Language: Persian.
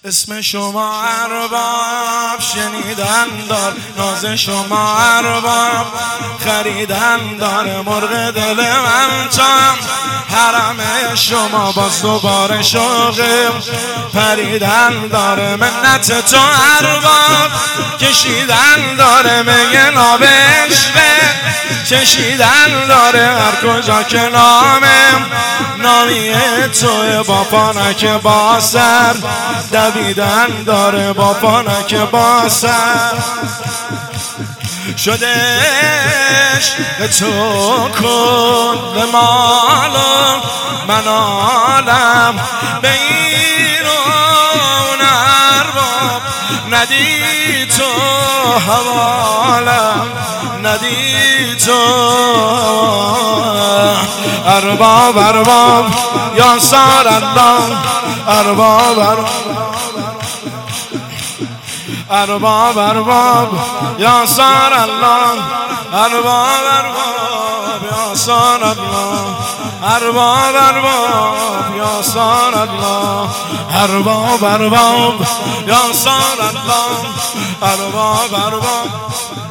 اسم شما ارباب شنیدن دار، ناز شما ارباب خریدن دار، مرغ دل من چم حرم شما باز دوباره شوقی پریدن داره، منت تو ارباب کشیدن داره، میگه نابشته کشیدن داره، هر کجا که نامی توی با پانک با سر دویدن داره، با پانک با سر شدش به تو کن مال من عالم به ایران ارباب ندی تو حوالم ندی تو ارباب ارباب یا سار الله ارباب ارباب ارباب یا سار الله ارباب ارباب یا سار الله ارباب ارباب یا سار الله ارباب ارباب یا سار الله ارباب ارباب